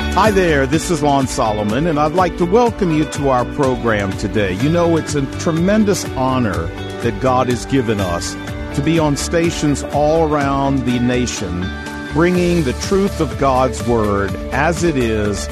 Hi there, this is Lon Solomon, and I'd like to welcome you to our program today. You know, it's a tremendous honor that God has given us to be on stations all around the nation, bringing the truth of God's Word as it is,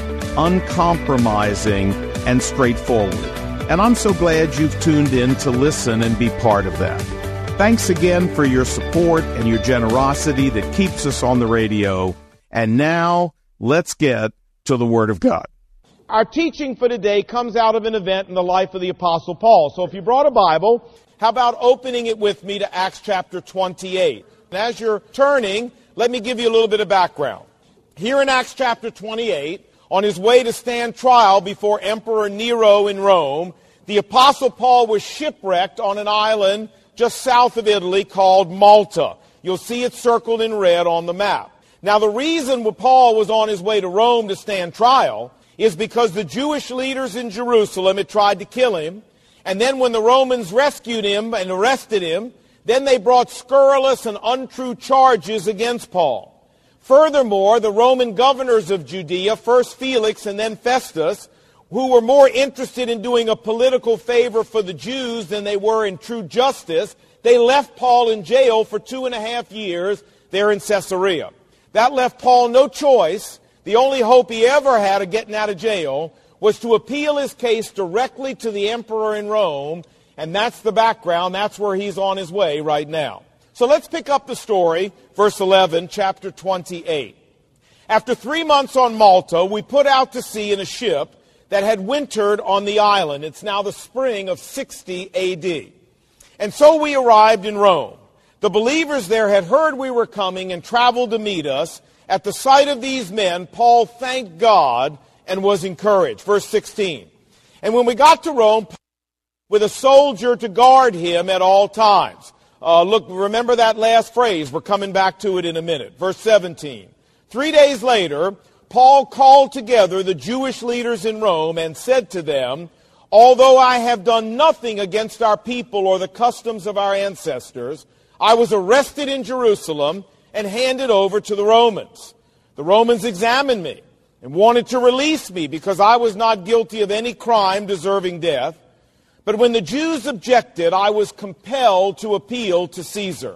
uncompromising and straightforward. And I'm so glad you've tuned in to listen and be part of that. Thanks again for your support and your generosity that keeps us on the radio. And now, let's get to the Word of God. Our teaching for today comes out of an event in the life of the Apostle Paul. So if you brought a Bible, how about opening it with me to Acts chapter 28? And as you're turning, let me give you a little bit of background. Here in Acts chapter 28, on his way to stand trial before Emperor Nero in Rome, the Apostle Paul was shipwrecked on an island just south of Italy called Malta. You'll see it circled in red on the map. Now, the reason Paul was on his way to Rome to stand trial is because the Jewish leaders in Jerusalem had tried to kill him, and then when the Romans rescued him and arrested him, then they brought scurrilous and untrue charges against Paul. Furthermore, the Roman governors of Judea, first Felix and then Festus, who were more interested in doing a political favor for the Jews than they were in true justice, they left Paul in jail for 2.5 years there in Caesarea. That left Paul no choice. The only hope he ever had of getting out of jail was to appeal his case directly to the emperor in Rome, and that's the background. That's where he's on his way right now. So let's pick up the story, verse 11, chapter 28. After 3 months on Malta, we put out to sea in a ship that had wintered on the island. It's now the spring of 60 A.D. And so we arrived in Rome. The believers there had heard we were coming and traveled to meet us. At the sight of these men, Paul thanked God and was encouraged. Verse 16. And when we got to Rome, with a soldier to guard him at all times. Remember that last phrase. We're coming back to it in a minute. Verse 17. 3 days later, Paul called together the Jewish leaders in Rome and said to them, although I have done nothing against our people or the customs of our ancestors, I was arrested in Jerusalem and handed over to the Romans. The Romans examined me and wanted to release me because I was not guilty of any crime deserving death. But when the Jews objected, I was compelled to appeal to Caesar.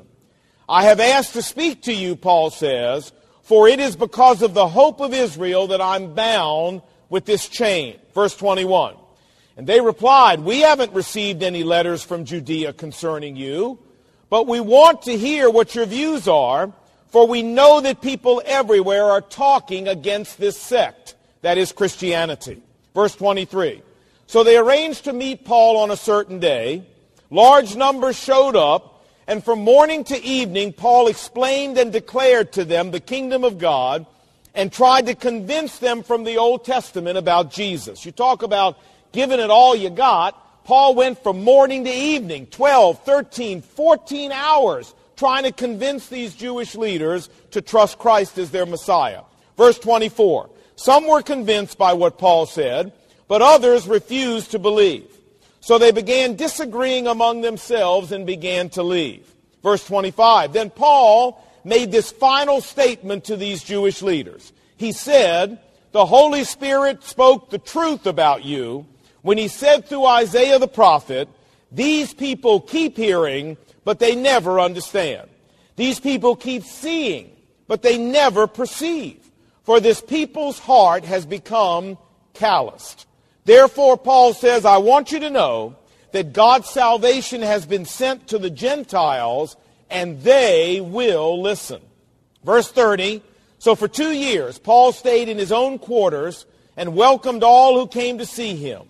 I have asked to speak to you, Paul says, for it is because of the hope of Israel that I'm bound with this chain. Verse 21. And they replied, we haven't received any letters from Judea concerning you, but we want to hear what your views are, for we know that people everywhere are talking against this sect, that is Christianity. Verse 23. So they arranged to meet Paul on a certain day. Large numbers showed up, and from morning to evening, Paul explained and declared to them the kingdom of God and tried to convince them from the Old Testament about Jesus. You talk about giving it all you got. Paul went from morning to evening, 12, 13, 14 hours, trying to convince these Jewish leaders to trust Christ as their Messiah. Verse 24. Some were convinced by what Paul said, but others refused to believe. So they began disagreeing among themselves and began to leave. Verse 25. Then Paul made this final statement to these Jewish leaders. He said, the Holy Spirit spoke the truth about you when he said through Isaiah the prophet, these people keep hearing, but they never understand. These people keep seeing, but they never perceive. For this people's heart has become calloused. Therefore, Paul says, I want you to know that God's salvation has been sent to the Gentiles, and they will listen. Verse 30, so for 2 years, Paul stayed in his own quarters and welcomed all who came to see him.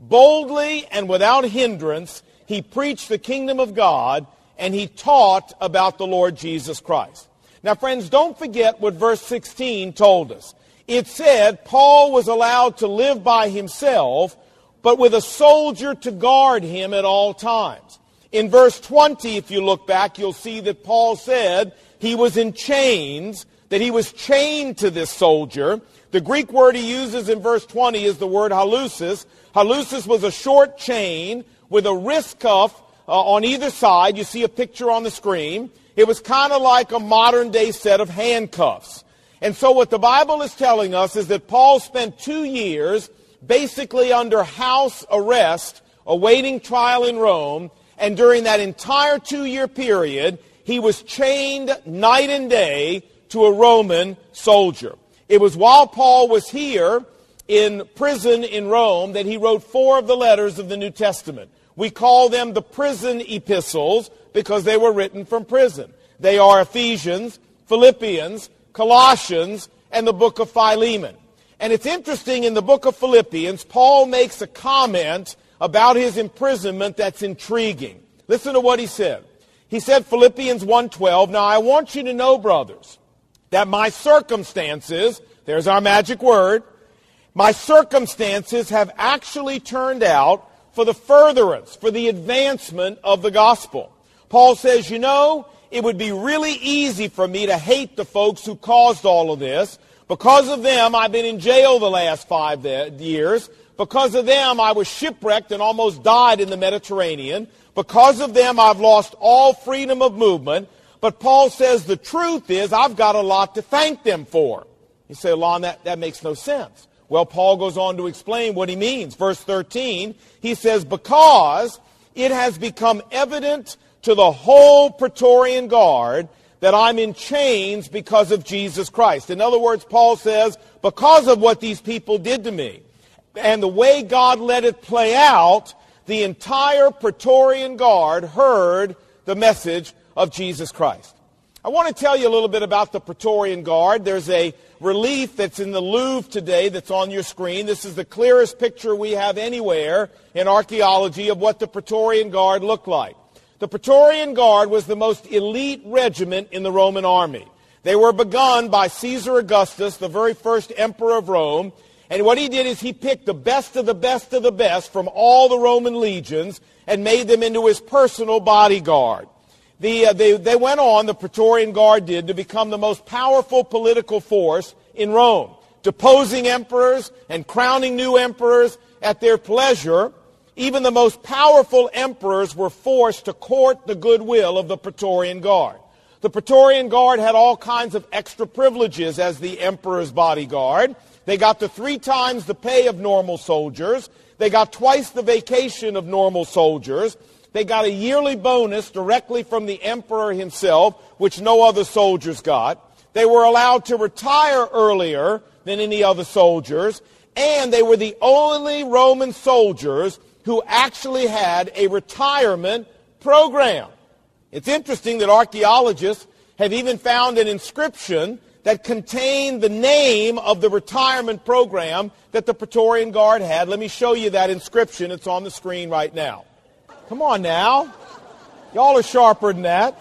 Boldly and without hindrance, he preached the kingdom of God, and he taught about the Lord Jesus Christ. Now, friends, don't forget what verse 16 told us. It said Paul was allowed to live by himself, but with a soldier to guard him at all times. In verse 20, if you look back, you'll see that Paul said he was in chains, that he was chained to this soldier. The Greek word he uses in verse 20 is the word halusis. Halusis was a short chain with a wrist cuff on either side. You see a picture on the screen. It was kind of like a modern-day set of handcuffs. And so what the Bible is telling us is that Paul spent 2 years basically under house arrest, awaiting trial in Rome, and during that entire 2-year period, he was chained night and day to a Roman soldier. It was while Paul was here in prison in Rome that he wrote 4 of the letters of the New Testament. We call them the prison epistles because they were written from prison. They are Ephesians, Philippians, Colossians, and the book of Philemon. And it's interesting, in the book of Philippians, Paul makes a comment about his imprisonment that's intriguing. Listen to what he said. He said, Philippians 1:12, "Now I want you to know, brothers, that my circumstances," there's our magic word, "my circumstances have actually turned out for the furtherance, for the advancement of the gospel." Paul says, you know, it would be really easy for me to hate the folks who caused all of this. Because of them, I've been in jail the last 5 years. Because of them, I was shipwrecked and almost died in the Mediterranean. Because of them, I've lost all freedom of movement. But Paul says the truth is I've got a lot to thank them for. You say, Lon, that makes no sense. Well, Paul goes on to explain what he means. Verse 13, he says, "Because it has become evident to the whole Praetorian Guard that I'm in chains because of Jesus Christ." In other words, Paul says, because of what these people did to me, and the way God let it play out, the entire Praetorian Guard heard the message of Jesus Christ. I want to tell you a little bit about the Praetorian Guard. There's a relief that's in the Louvre today that's on your screen. This is the clearest picture we have anywhere in archaeology of what the Praetorian Guard looked like. The Praetorian Guard was the most elite regiment in the Roman army. They were begun by Caesar Augustus, the very first emperor of Rome. And what he did is he picked the best of the best of the best from all the Roman legions and made them into his personal bodyguard. They went on, the Praetorian Guard did, to become the most powerful political force in Rome, deposing emperors and crowning new emperors at their pleasure. Even the most powerful emperors were forced to court the goodwill of the Praetorian Guard. The Praetorian Guard had all kinds of extra privileges as the emperor's bodyguard. They got to 3 times the pay of normal soldiers. They got twice the vacation of normal soldiers. They got a yearly bonus directly from the emperor himself, which no other soldiers got. They were allowed to retire earlier than any other soldiers. And they were the only Roman soldiers who actually had a retirement program. It's interesting that archaeologists have even found an inscription that contained the name of the retirement program that the Praetorian Guard had. Let me show you that inscription. It's on the screen right now. Come on now. Y'all are sharper than that.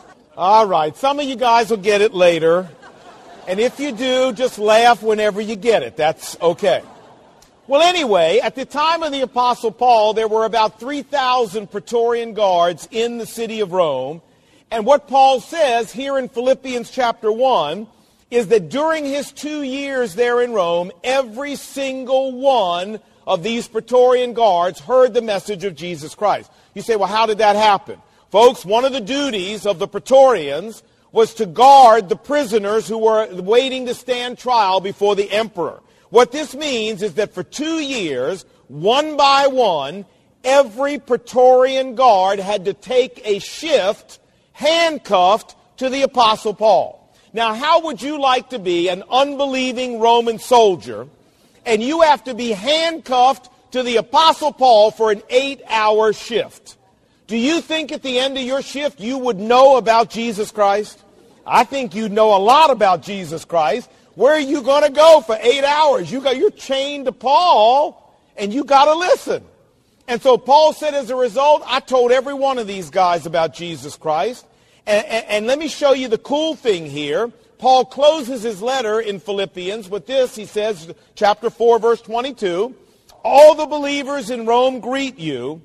All right. Some of you guys will get it later. And if you do, just laugh whenever you get it. That's okay. Well, anyway, at the time of the Apostle Paul, there were about 3,000 Praetorian Guards in the city of Rome. And what Paul says here in Philippians chapter 1 is that during his 2 years there in Rome, every single one of these Praetorian Guards heard the message of Jesus Christ. You say, well, how did that happen? Folks, one of the duties of the Praetorians was to guard the prisoners who were waiting to stand trial before the emperor. What this means is that for 2 years, one by one, every Praetorian Guard had to take a shift handcuffed to the Apostle Paul. Now, how would you like to be an unbelieving Roman soldier and you have to be handcuffed to the Apostle Paul for an 8-hour shift? Do you think at the end of your shift you would know about Jesus Christ? I think you'd know a lot about Jesus Christ. Where are you going to go for 8 hours? You're chained to Paul, and you got to listen. And so Paul said, as a result, I told every one of these guys about Jesus Christ. And let me show you the cool thing here. Paul closes his letter in Philippians with this. He says, chapter 4, verse 22, "All the believers in Rome greet you,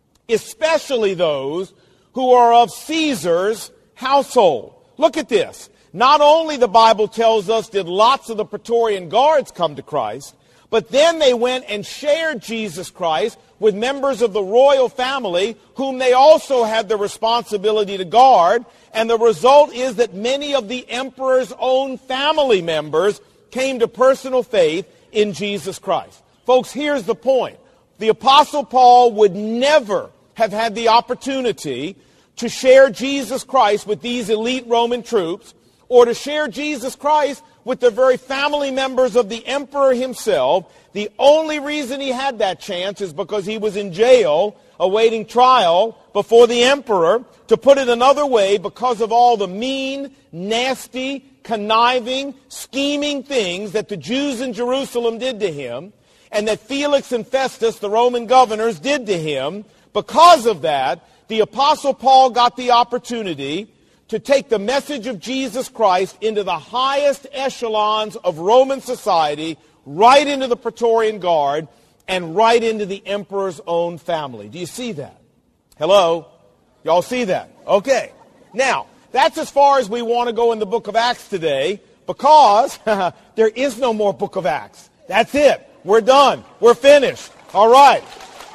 especially those who are of Caesar's household." Look at this. Not only, the Bible tells us, did lots of the Praetorian Guards come to Christ, But then they went and shared Jesus Christ with members of the royal family whom they also had the responsibility to guard. And the result is that many of the emperor's own family members came to personal faith in Jesus Christ. Folks, here's the point. The Apostle Paul would never have had the opportunity to share Jesus Christ with these elite Roman troops, or to share Jesus Christ with the very family members of the emperor himself. The only reason he had that chance is because he was in jail awaiting trial before the emperor. To put it another way, because of all the mean, nasty, conniving, scheming things that the Jews in Jerusalem did to him, and that Felix and Festus, the Roman governors, did to him. Because of that, the Apostle Paul got the opportunity to take the message of Jesus Christ into the highest echelons of Roman society, right into the Praetorian Guard, and right into the emperor's own family. Do you see that? Hello? Y'all see that? Okay. Now, that's as far as we want to go in the book of Acts today, because there is no more book of Acts. That's it. We're done. We're finished. All right.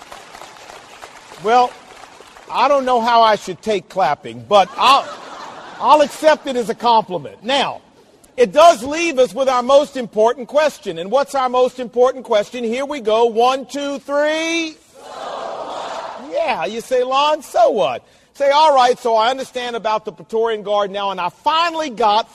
Well, I don't know how I should take clapping, but I'll accept it as a compliment. Now, it does leave us with our most important question. And what's our most important question? Here we go. 1, 2, 3. So what? Yeah, you say, Lon, so what? Say, all right, so I understand about the Praetorian Guard now, and I finally got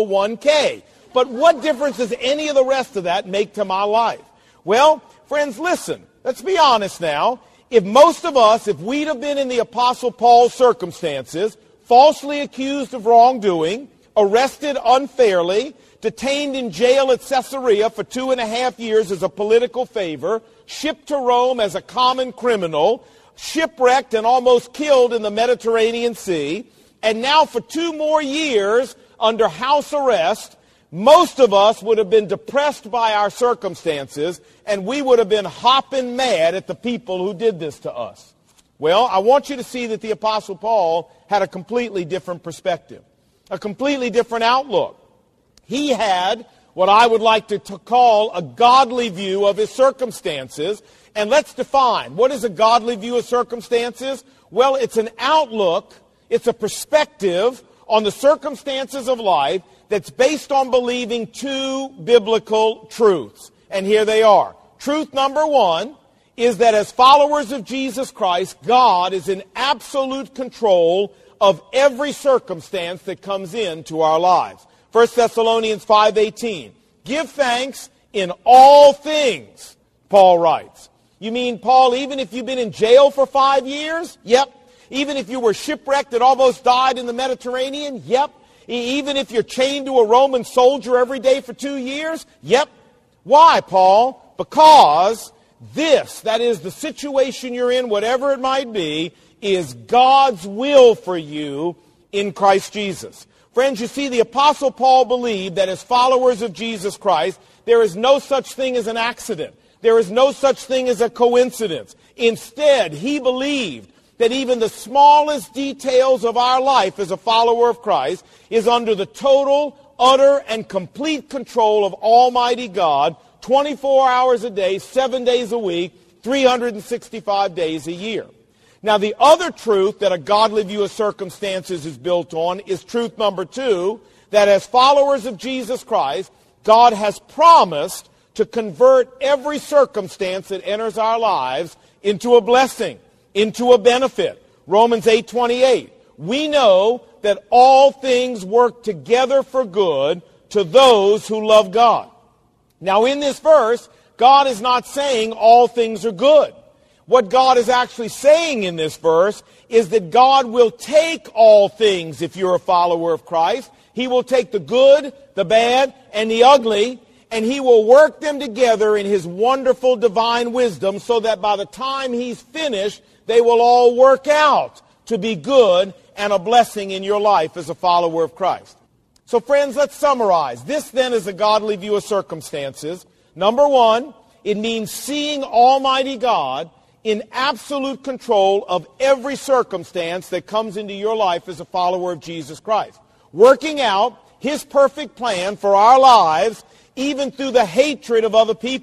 401k. But what difference does any of the rest of that make to my life? Well, friends, listen. Let's be honest now. If most of us, if we'd have been in the Apostle Paul's circumstances, falsely accused of wrongdoing, arrested unfairly, detained in jail at Caesarea for 2.5 years as a political favor, shipped to Rome as a common criminal, shipwrecked and almost killed in the Mediterranean Sea, and now for 2 more years under house arrest, most of us would have been depressed by our circumstances, and we would have been hopping mad at the people who did this to us. Well, I want you to see that the Apostle Paul had a completely different perspective, a completely different outlook. He had what I would like to call a godly view of his circumstances. And let's define, what is a godly view of circumstances? Well, it's an outlook, it's a perspective on the circumstances of life that's based on believing 2 biblical truths. And here they are. Truth number 1 is that as followers of Jesus Christ, God is in absolute control of every circumstance that comes into our lives. 1 Thessalonians 5:18. Give thanks in all things, Paul writes. You mean, Paul, even if you've been in jail for 5 years? Yep. Even if you were shipwrecked and almost died in the Mediterranean? Yep. Even if you're chained to a Roman soldier every day for 2 years? Yep. Why, Paul? Because this, that is the situation you're in, whatever it might be, is God's will for you in Christ Jesus. Friends, you see, the Apostle Paul believed that as followers of Jesus Christ, there is no such thing as an accident. There is no such thing as a coincidence. Instead, he believed that even the smallest details of our life as a follower of Christ is under the total, utter, and complete control of Almighty God, 24 hours a day, 7 days a week, 365 days a year. Now, the other truth that a godly view of circumstances is built on is truth number 2, that as followers of Jesus Christ, God has promised to convert every circumstance that enters our lives into a blessing, into a benefit. Romans 8:28. We know that all things work together for good to those who love God. Now, in this verse, God is not saying all things are good. What God is actually saying in this verse is that God will take all things if you're a follower of Christ. He will take the good, the bad, and the ugly, and He will work them together in His wonderful divine wisdom so that by the time He's finished, they will all work out to be good and a blessing in your life as a follower of Christ. So friends, let's summarize. This then is a godly view of circumstances. Number 1, it means seeing Almighty God in absolute control of every circumstance that comes into your life as a follower of Jesus Christ. Working out His perfect plan for our lives, even through the hatred of other people.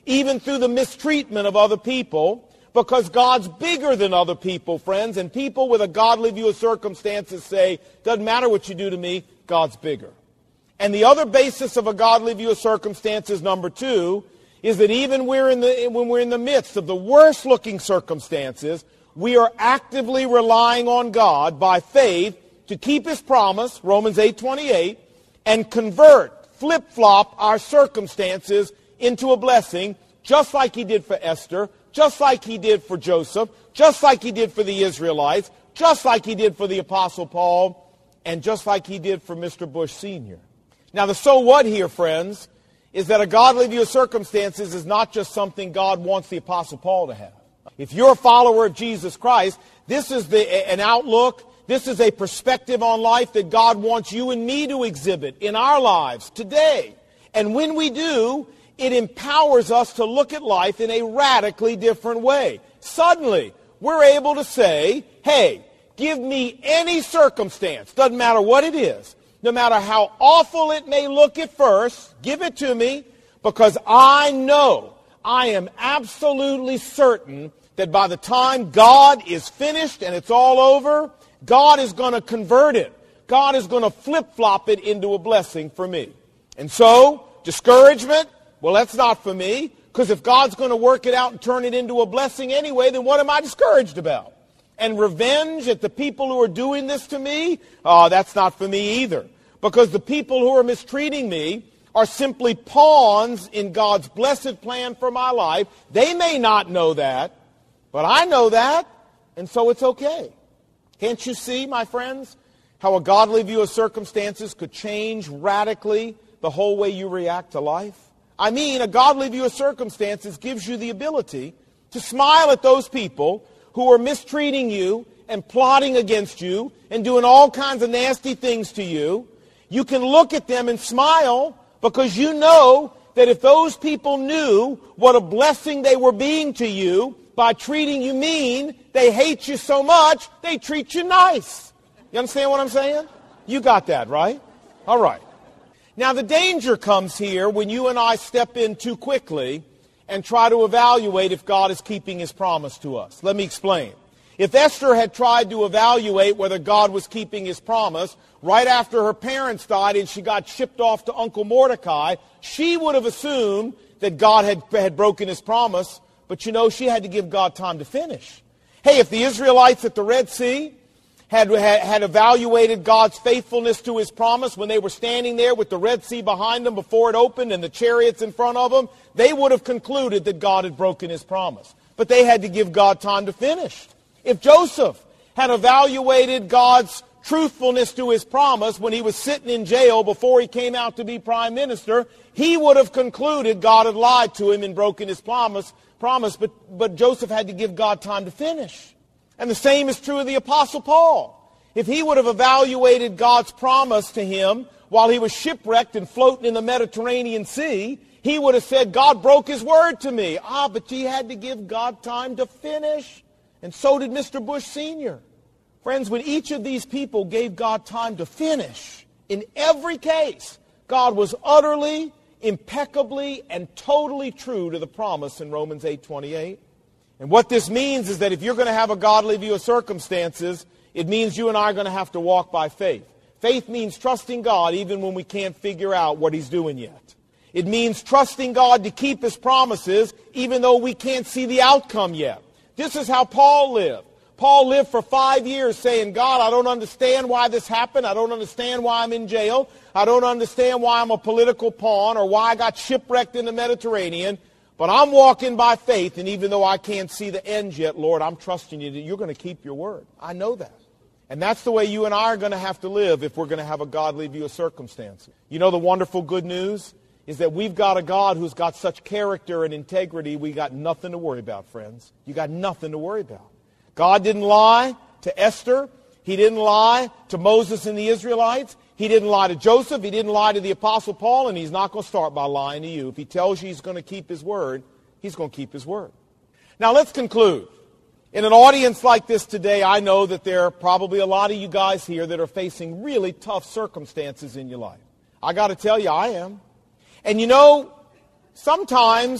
even through the mistreatment of other people, because God's bigger than other people, friends, and people with a godly view of circumstances say, doesn't matter what you do to me, God's bigger. And the other basis of a godly view of circumstances, number two, is that even when we're in the midst of the worst looking circumstances, we are actively relying on God by faith to keep His promise, Romans 8:28, and convert, flip-flop our circumstances into a blessing, just like He did for Esther, just like He did for Joseph, just like He did for the Israelites, just like He did for the Apostle Paul, and just like He did for Mr. Bush Sr. Now, the so what here, friends, is that a godly view of circumstances is not just something God wants the Apostle Paul to have. If you're a follower of Jesus Christ, this is an outlook, this is a perspective on life that God wants you and me to exhibit in our lives today. And when we do, it empowers us to look at life in a radically different way. Suddenly, we're able to say, hey, give me any circumstance, doesn't matter what it is, no matter how awful it may look at first, give it to me, because I know, I am absolutely certain that by the time God is finished and it's all over, God is going to convert it. God is going to flip-flop it into a blessing for me. And so, discouragement, well, that's not for me, because if God's going to work it out and turn it into a blessing anyway, then what am I discouraged about? And revenge at the people who are doing this to me, that's not for me either. Because the people who are mistreating me are simply pawns in God's blessed plan for my life. They may not know that, but I know that, and so it's okay. Can't you see, my friends, how a godly view of circumstances could change radically the whole way you react to life? I mean, a godly view of circumstances gives you the ability to smile at those people who are mistreating you and plotting against you and doing all kinds of nasty things to you. You can look at them and smile because you know that if those people knew what a blessing they were being to you by treating you mean, they hate you so much, they treat you nice. You understand what I'm saying? You got that, right? All right. Now, the danger comes here when you and I step in too quickly and try to evaluate if God is keeping His promise to us. Let me explain. If Esther had tried to evaluate whether God was keeping His promise right after her parents died and she got shipped off to Uncle Mordecai, she would have assumed that God had broken His promise, but you know, she had to give God time to finish. Hey, if the Israelites at the Red Sea had evaluated God's faithfulness to His promise when they were standing there with the Red Sea behind them before it opened and the chariots in front of them, they would have concluded that God had broken His promise. But they had to give God time to finish. If Joseph had evaluated God's truthfulness to His promise when he was sitting in jail before he came out to be prime minister, he would have concluded God had lied to him and broken His promise, but Joseph had to give God time to finish. And the same is true of the Apostle Paul. If he would have evaluated God's promise to him while he was shipwrecked and floating in the Mediterranean Sea, he would have said, God broke His word to me. But he had to give God time to finish. And so did Mr. Bush Sr. Friends, when each of these people gave God time to finish, in every case, God was utterly, impeccably, and totally true to the promise in Romans 8:28. And what this means is that if you're going to have a godly view of circumstances, it means you and I are going to have to walk by faith. Faith means trusting God even when we can't figure out what He's doing yet. It means trusting God to keep His promises even though we can't see the outcome yet. This is how Paul lived. Paul lived for 5 years saying, God, I don't understand why this happened. I don't understand why I'm in jail. I don't understand why I'm a political pawn or why I got shipwrecked in the Mediterranean. But I'm walking by faith, and even though I can't see the end yet, Lord, I'm trusting you that you're going to keep your word. I know that. And that's the way you and I are going to have to live if we're going to have a godly view of circumstances. You know, the wonderful good news is that we've got a God who's got such character and integrity, we got nothing to worry about, friends. You got nothing to worry about. God didn't lie to Esther. He didn't lie to Moses and the Israelites. He didn't lie to Joseph. He didn't lie to the Apostle Paul, and He's not going to start by lying to you. If He tells you He's going to keep His word, He's going to keep His word. Now let's conclude. In an audience like this today, I know that there are probably a lot of you guys here that are facing really tough circumstances in your life. I got to tell you, I am. And you know, sometimes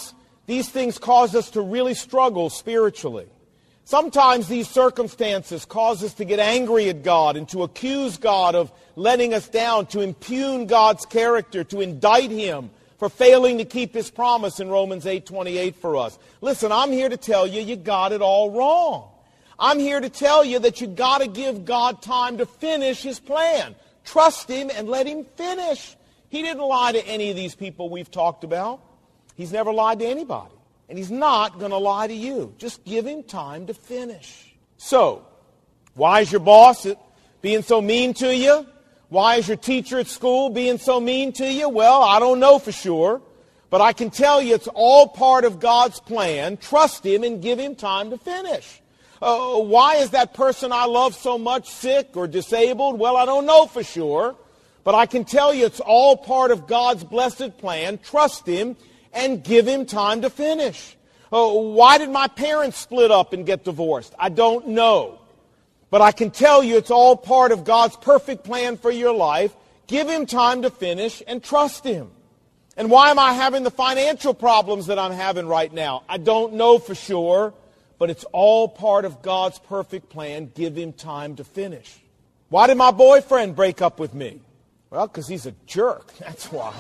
these things cause us to really struggle spiritually. Sometimes these circumstances cause us to get angry at God and to accuse God of letting us down, to impugn God's character, to indict Him for failing to keep His promise in Romans 8:28 for us. Listen, I'm here to tell you, you got it all wrong. I'm here to tell you that you got to give God time to finish His plan. Trust Him and let Him finish. He didn't lie to any of these people we've talked about. He's never lied to anybody. And He's not going to lie to you. Just give Him time to finish. So, why is your boss being so mean to you? Why is your teacher at school being so mean to you? Well, I don't know for sure. But I can tell you it's all part of God's plan. Trust Him and give Him time to finish. Why is that person I love so much sick or disabled? Well, I don't know for sure. But I can tell you it's all part of God's blessed plan. Trust Him and give Him time to finish. Why did my parents split up and get divorced? I don't know. But I can tell you it's all part of God's perfect plan for your life. Give Him time to finish and trust Him. And why am I having the financial problems that I'm having right now? I don't know for sure, but it's all part of God's perfect plan. Give Him time to finish. Why did my boyfriend break up with me? Well, because he's a jerk. That's why.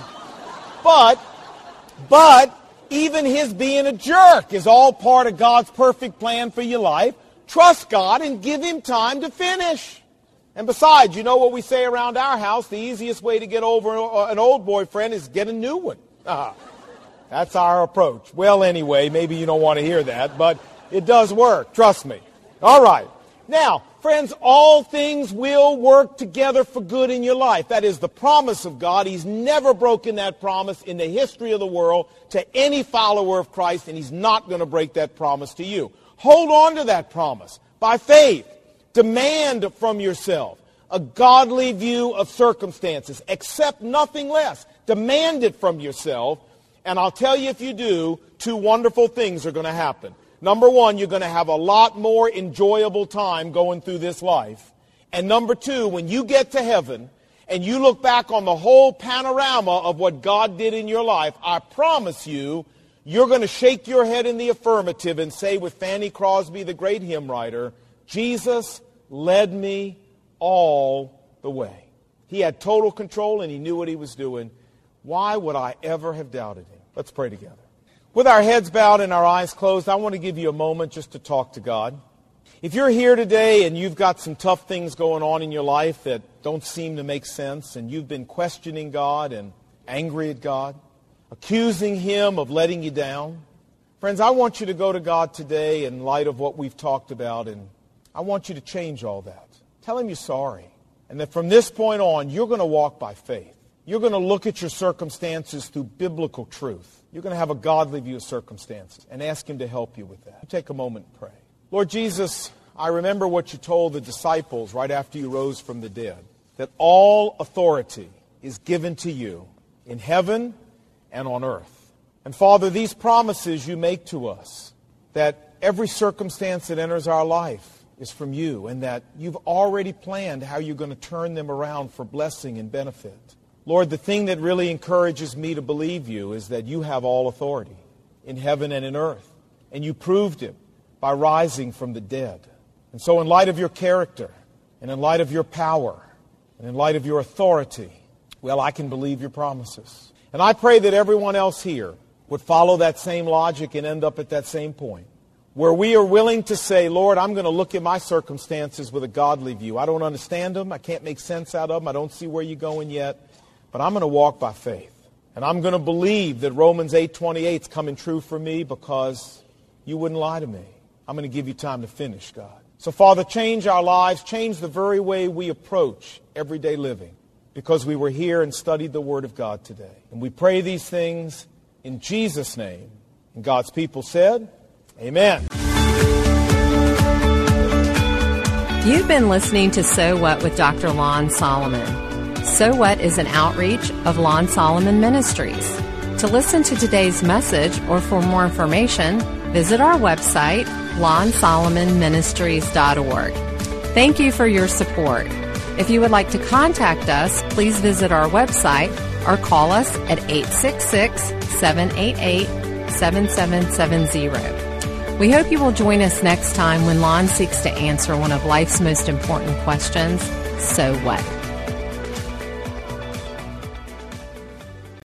But even his being a jerk is all part of God's perfect plan for your life. Trust God and give Him time to finish. And besides, you know what we say around our house? The easiest way to get over an old boyfriend is get a new one. That's our approach. Well, anyway, maybe you don't want to hear that, but it does work. Trust me. All right. Now, friends, all things will work together for good in your life. That is the promise of God. He's never broken that promise in the history of the world to any follower of Christ, and He's not going to break that promise to you. Hold on to that promise by faith. Demand from yourself a godly view of circumstances. Accept nothing less. Demand it from yourself. And I'll tell you, if you do, two wonderful things are going to happen. Number one, you're going to have a lot more enjoyable time going through this life. And number two, when you get to heaven and you look back on the whole panorama of what God did in your life, I promise you, you're going to shake your head in the affirmative and say with Fanny Crosby, the great hymn writer, Jesus led me all the way. He had total control and He knew what He was doing. Why would I ever have doubted Him? Let's pray together. With our heads bowed and our eyes closed, I want to give you a moment just to talk to God. If you're here today and you've got some tough things going on in your life that don't seem to make sense, and you've been questioning God and angry at God, accusing Him of letting you down, friends, I want you to go to God today in light of what we've talked about, and I want you to change all that. Tell Him you're sorry, and that from this point on, you're going to walk by faith. You're going to look at your circumstances through biblical truth. You're going to have a godly view of circumstances and ask Him to help you with that. You take a moment and pray. Lord Jesus, I remember what You told the disciples right after You rose from the dead, that all authority is given to You in heaven and on earth. And Father, these promises You make to us, that every circumstance that enters our life is from You, and that You've already planned how You're going to turn them around for blessing and benefit. Lord, the thing that really encourages me to believe You is that You have all authority in heaven and in earth. And You proved it by rising from the dead. And so in light of Your character, and in light of Your power, and in light of Your authority, well, I can believe Your promises. And I pray that everyone else here would follow that same logic and end up at that same point, where we are willing to say, Lord, I'm going to look at my circumstances with a godly view. I don't understand them. I can't make sense out of them. I don't see where You're going yet. But I'm going to walk by faith. And I'm going to believe that Romans 8:28 is coming true for me because You wouldn't lie to me. I'm going to give You time to finish, God. So, Father, change our lives. Change the very way we approach everyday living, because we were here and studied the Word of God today. And we pray these things in Jesus' name. And God's people said, Amen. You've been listening to So What with Dr. Lon Solomon. So What is an outreach of Lon Solomon Ministries. To listen to today's message or for more information, visit our website, lonsolomonministries.org. Thank you for your support. If you would like to contact us, please visit our website or call us at 866-788-6688. 888-866-7770. We hope you will join us next time when Lon seeks to answer one of life's most important questions, so what?